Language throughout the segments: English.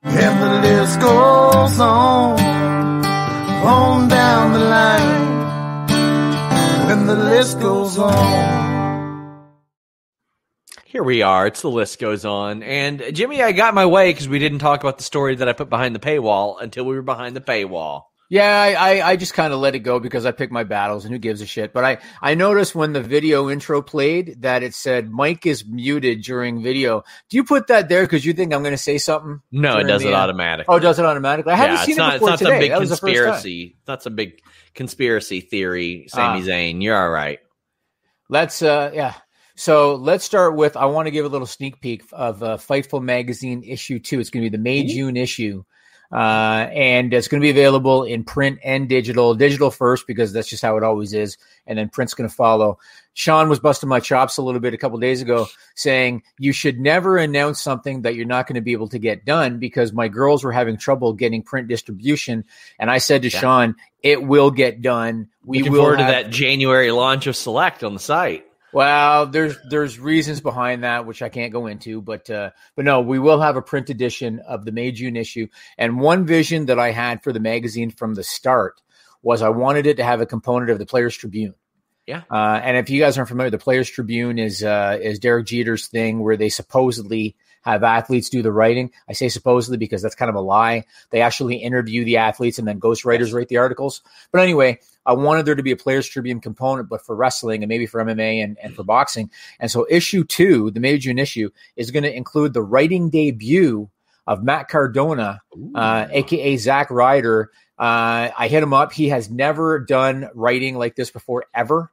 And the list goes on down the line. And the list goes on. Here we are. It's The List Goes On. And Jimmy, I got my way because we didn't talk about the story that I put behind the paywall until we were behind the paywall. Yeah, I just kind of let it go because I pick my battles and who gives a shit. But I noticed when the video intro played that it said Mike is muted during video. Do you put that there because you think I'm going to say something? No, it does it automatically. Oh, it does it automatically? I haven't seen it before today. It's not some big conspiracy. It's not some big conspiracy theory, Sami Zayn. You're all right. So let's start with, I want to give a little sneak peek of Fightful Magazine issue 2. It's going to be the May-June issue. And it's going to be available in print and digital first, because that's just how it always is. And then print's going to follow. Sean was busting my chops a little bit a couple days ago saying you should never announce something that you're not going to be able to get done, because my girls were having trouble getting print distribution. And I said to Sean, it will get done. Looking forward to that January launch of Select on the site. Well, there's reasons behind that, which I can't go into, but no, we will have a print edition of the May-June issue. And one vision that I had for the magazine from the start was I wanted it to have a component of the Players Tribune. Yeah. And if you guys aren't familiar, the Players Tribune is Derek Jeter's thing where they supposedly have athletes do the writing. I say supposedly because that's kind of a lie. They actually interview the athletes and then ghostwriters write the articles. But anyway, I wanted there to be a Players Tribune component, but for wrestling and maybe for MMA and for boxing. And so issue 2, the May-June issue, is going to include the writing debut of Matt Cardona, a.k.a. Zack Ryder. I hit him up. He has never done writing like this before, ever.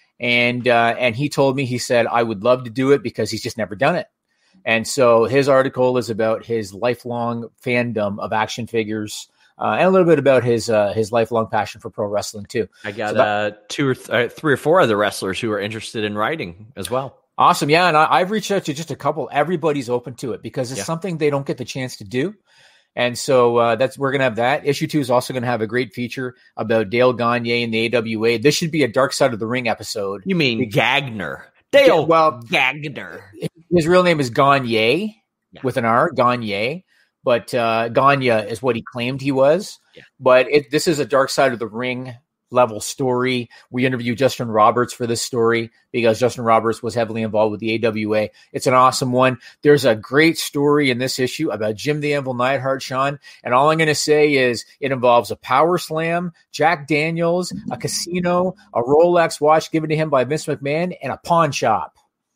And he told me, he said, I would love to do it because he's just never done it. And so his article is about his lifelong fandom of action figures, and a little bit about his lifelong passion for pro wrestling too. I got 3 or 4 other wrestlers who are interested in writing as well. Awesome. Yeah. And I've reached out to just a couple. Everybody's open to it because it's something they don't get the chance to do. And so we're going to have that. Issue 2 is also going to have a great feature about Dale Gagne and the AWA. This should be a Dark Side of the Ring episode. You mean Gagner? Dale Gagner. His real name is Gagne with an R, Gagne. But Gagne is what he claimed he was. Yeah. But this is a Dark Side of the Ring level story. We interviewed Justin Roberts for this story because Justin Roberts was heavily involved with the AWA. It's an awesome one. There's a great story in this issue about Jim the Anvil Neidhart, Sean. And all I'm going to say is it involves a power slam, Jack Daniels, a casino, a Rolex watch given to him by Vince McMahon, and a pawn shop.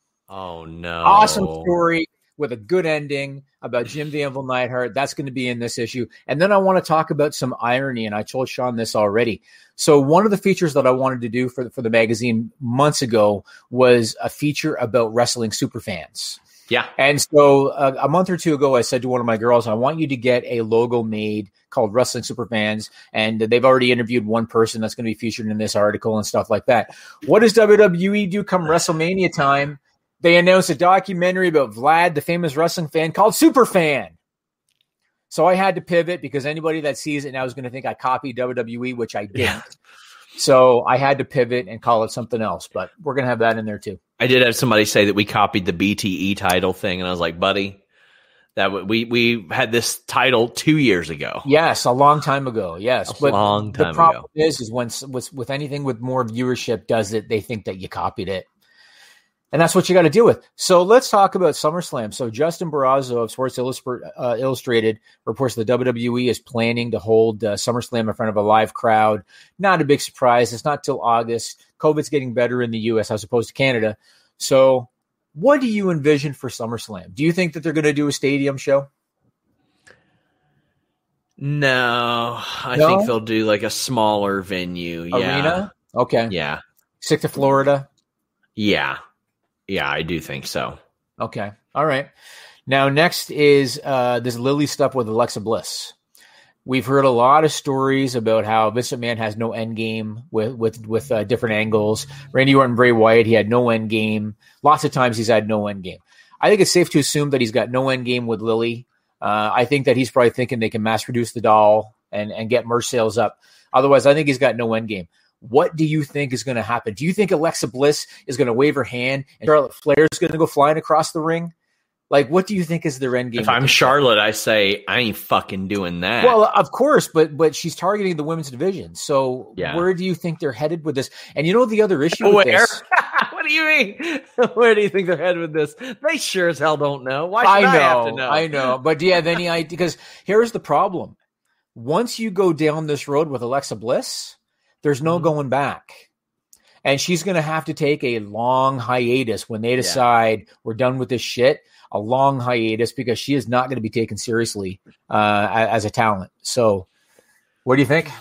Oh, no. Awesome story with a good ending about Jim the Anvil Neidhart. That's going to be in this issue. And then I want to talk about some irony, and I told Sean this already. So one of the features that I wanted to do for the magazine months ago was a feature about wrestling superfans. Yeah. And so a month or two ago, I said to one of my girls, I want you to get a logo made called Wrestling Superfans. And they've already interviewed one person that's going to be featured in this article and stuff like that. What does WWE do come WrestleMania time? They announced a documentary about Vlad, the famous wrestling fan, called Superfan. So I had to pivot because anybody that sees it now is going to think I copied WWE, which I didn't. Yeah. So I had to pivot and call it something else, but we're going to have that in there too. I did have somebody say that we copied the BTE title thing, and I was like, buddy, that we had this title 2 years ago. Yes, a long time ago. Yes, but long time the problem is when with anything with more viewership does it, they think that you copied it. And that's what you got to deal with. So let's talk about SummerSlam. So Justin Barraza of Sports Illustrated reports the WWE is planning to hold SummerSlam in front of a live crowd. Not a big surprise. It's not till August. COVID's getting better in the U.S. as opposed to Canada. So what do you envision for SummerSlam? Do you think that they're going to do a stadium show? No, I think they'll do like a smaller venue. Arena? Okay. Yeah. Stick to Florida? Yeah. Yeah, I do think so. Okay. All right. Now, next is this Lily stuff with Alexa Bliss. We've heard a lot of stories about how Vince McMahon has no end game with different angles. Randy Orton, Bray Wyatt, he had no end game. Lots of times he's had no end game. I think it's safe to assume that he's got no end game with Lily. I think that he's probably thinking they can mass produce the doll and get merch sales up. Otherwise, I think he's got no end game. What do you think is going to happen? Do you think Alexa Bliss is going to wave her hand and Charlotte Flair is going to go flying across the ring? Like, what do you think is their end game? If I'm Charlotte, I say I ain't fucking doing that. Well, of course, but she's targeting the women's division. So where do you think they're headed with this? And you know the other issue with this? What do you mean? Where do you think they're headed with this? They sure as hell don't know. Why should I have to know? I know. But do you have any idea? Because here's the problem. Once you go down this road with Alexa Bliss, there's no going back. And she's going to have to take a long hiatus when they decide we're done with this shit. A long hiatus, because she is not going to be taken seriously as a talent. So what do you think?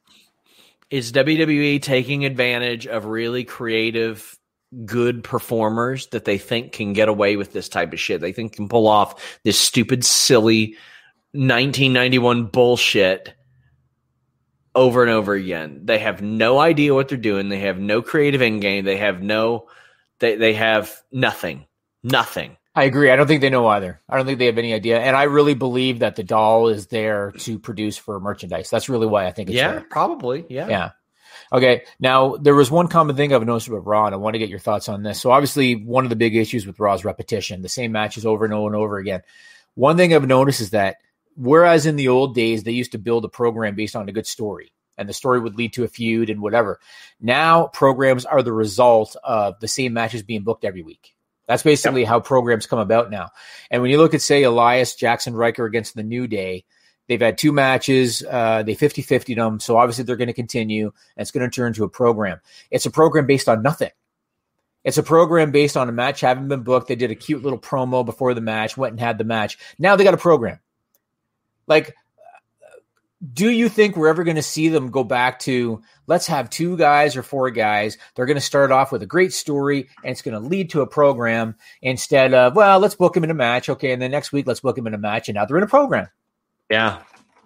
Is WWE taking advantage of really creative, good performers that they think can get away with this type of shit? They think can pull off this stupid, silly 1991 bullshit over and over again. They have no idea what they're doing. They have no creative end game. They have they have nothing. Nothing. I agree. I don't think they know either. I don't think they have any idea. And I really believe that the doll is there to produce for merchandise. That's really why I think it's there. Probably. Yeah. Yeah. Okay. Now, there was one common thing I've noticed about Raw, and I want to get your thoughts on this. So obviously, one of the big issues with Raw is repetition, the same matches over and over and over again. One thing I've noticed is that whereas in the old days, they used to build a program based on a good story, and the story would lead to a feud and whatever. Now, programs are the result of the same matches being booked every week. That's basically how programs come about now. And when you look at, say, Elias, Jackson Riker against the New Day, they've had 2 matches. They 50-50'd them. So obviously they're going to continue, and it's going to turn into a program. It's a program based on nothing. It's a program based on a match having been booked. They did a cute little promo before the match, went and had the match. Now they got a program. Like, do you think we're ever going to see them go back to, let's have 2 guys or 4 guys? They're going to start off with a great story, and it's going to lead to a program instead of, well, let's book them in a match. Okay. And then next week, let's book them in a match. And now they're in a program. Yeah.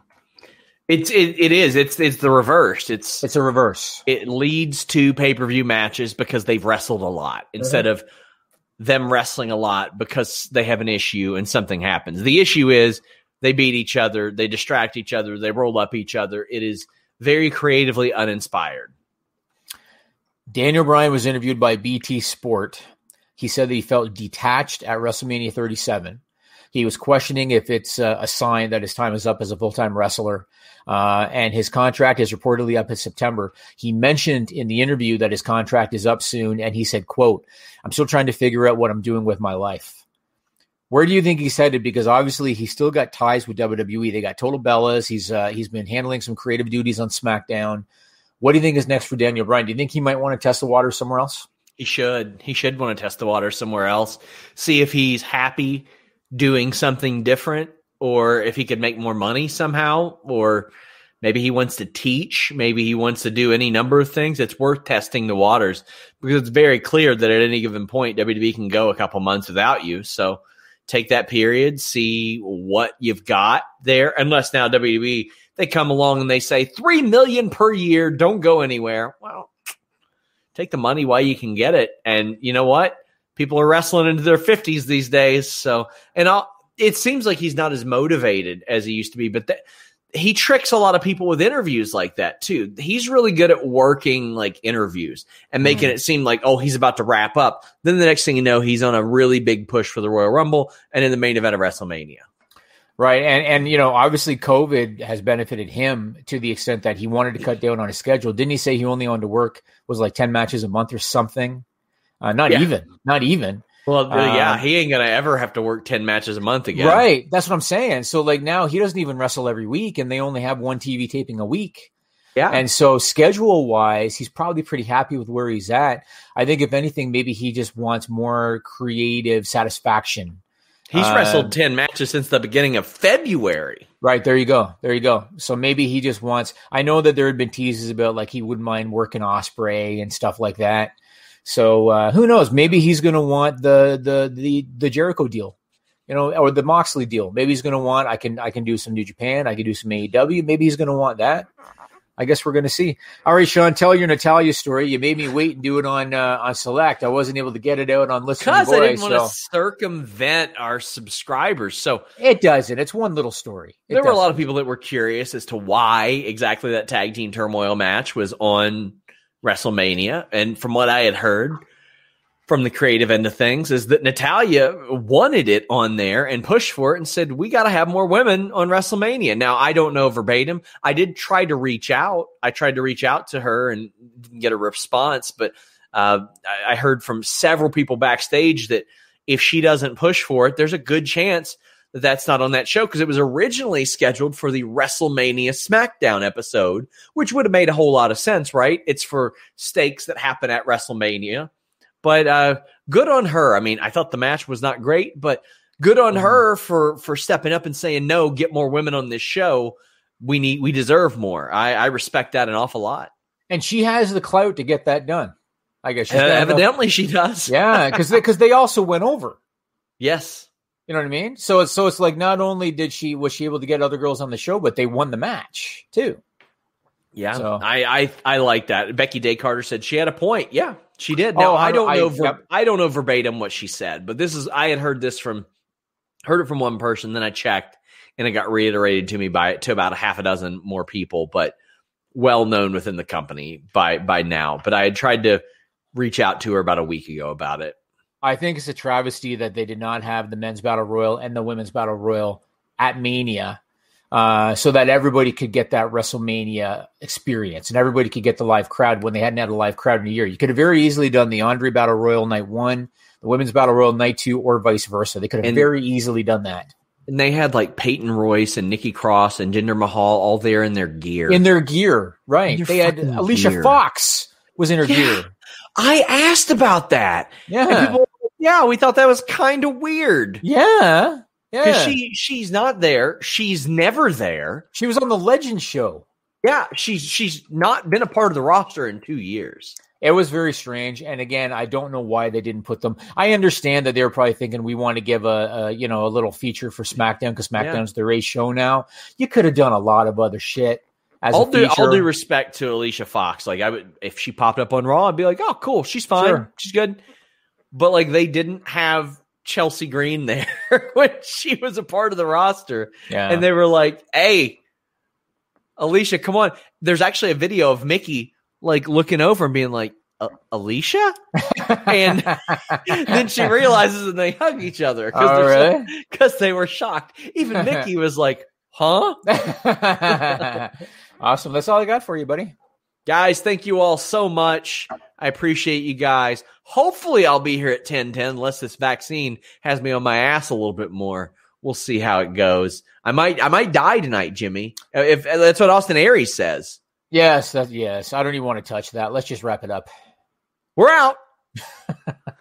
It is. It's the reverse. It's a reverse. It leads to pay-per-view matches because they've wrestled a lot instead of them wrestling a lot because they have an issue and something happens. The issue is, they beat each other. They distract each other. They roll up each other. It is very creatively uninspired. Daniel Bryan was interviewed by BT Sport. He said that he felt detached at WrestleMania 37. He was questioning if it's a sign that his time is up as a full-time wrestler. And his contract is reportedly up in September. He mentioned in the interview that his contract is up soon. And he said, quote, "I'm still trying to figure out what I'm doing with my life." Where do you think he's headed? Because obviously he's still got ties with WWE. They got Total Bellas. He's been handling some creative duties on SmackDown. What do you think is next for Daniel Bryan? Do you think he might want to test the water somewhere else? He should. He should want to test the water somewhere else. See if he's happy doing something different, or if he could make more money somehow, or maybe he wants to teach. Maybe he wants to do any number of things. It's worth testing the waters because it's very clear that at any given point, WWE can go a couple months without you. So take that period, see what you've got there. Unless now WWE, they come along and they say $3 million per year, don't go anywhere. Well, take the money while you can get it. And you know what? People are wrestling into their 50s these days. So, it seems like he's not as motivated as he used to be, but he tricks a lot of people with interviews like that too. He's really good at working like interviews and making it seem like, oh, he's about to wrap up. Then the next thing you know, he's on a really big push for the Royal Rumble and in the main event of WrestleMania. Right. And obviously COVID has benefited him to the extent that he wanted to cut down on his schedule. Didn't he say he only wanted to work was like 10 matches a month or something? Not even. Well, he ain't going to ever have to work 10 matches a month again. Right. That's what I'm saying. So like now he doesn't even wrestle every week and they only have 1 TV taping a week. Yeah. And so schedule wise, he's probably pretty happy with where he's at. I think if anything, maybe he just wants more creative satisfaction. He's wrestled 10 matches since the beginning of February. Right. There you go. So maybe he just wants, I know that there had been teases about like he wouldn't mind working Ospreay and stuff like that. So who knows? Maybe he's going to want the Jericho deal, or the Moxley deal. Maybe he's going to want, I can do some New Japan. I can do some AEW. Maybe he's going to want that. I guess we're going to see. All right, Sean, tell your Natalya story. You made me wait and do it on Select. I wasn't able to get it out on Listen because Boy, I didn't want to circumvent our subscribers. So it doesn't. It's one little story. There were a lot of people that were curious as to why exactly that tag team turmoil match was on WrestleMania. And from what I had heard, from the creative end of things is that Natalya wanted it on there and pushed for it and said, we got to have more women on WrestleMania. Now, I don't know verbatim. I did try to reach out. I tried to reach out to her and didn't get a response, but I heard from several people backstage that if she doesn't push for it, there's a good chance that that's not on that show, because it was originally scheduled for the WrestleMania SmackDown episode, which would have made a whole lot of sense, right? It's for stakes that happen at WrestleMania. But good on her. I mean, I thought the match was not great, but good on her for stepping up and saying, no, get more women on this show. We deserve more. I respect that an awful lot. And she has the clout to get that done. I guess evidently she does. Yeah, because they also went over. Yes. You know what I mean? So it's like, not only was she able to get other girls on the show, but they won the match too. Yeah, so. I like that. Becky Day Carter said she had a point. Yeah, she did. Now I don't know verbatim what she said, but I had heard it from one person. Then I checked, and it got reiterated to me to about a half a dozen more people, but well known within the company by now. But I had tried to reach out to her about a week ago about it. I think it's a travesty that they did not have the men's battle royal and the women's battle royal at Mania. So that everybody could get that WrestleMania experience and everybody could get the live crowd when they hadn't had a live crowd in a year. You could have very easily done the Andre Battle Royal night 1, the Women's Battle Royal night 2, or vice versa. They could have very easily done that. And they had like Peyton Royce and Nikki Cross and Jinder Mahal all there in their gear. Right. They had Alicia Fox was in her gear. I asked about that. Yeah. And we thought that was kind of weird. Yeah. Because she's not there. She's never there. She was on the Legends show. Yeah, she's not been a part of the roster in 2 years. It was very strange. And again, I don't know why they didn't put them. I understand that they were probably thinking we want to give a little feature for SmackDown because SmackDown's their A show now. You could have done a lot of other shit. I'll do respect to Alicia Fox. Like if she popped up on Raw, I'd be like, oh, cool, she's fine, sure. She's good. But like they didn't have Chelsea Green there when she was a part of the roster. Yeah. And they were like, hey, Alicia, come on. There's actually a video of Mickey like looking over and being like, Alicia? And then she realizes and they hug each other because they were shocked. Even Mickey was like, huh? Awesome. That's all I got for you, buddy. Guys, thank you all so much. I appreciate you guys. Hopefully I'll be here at 10:10 unless this vaccine has me on my ass a little bit more. We'll see how it goes. I might die tonight, Jimmy. If that's what Austin Aries says. Yes. I don't even want to touch that. Let's just wrap it up. We're out.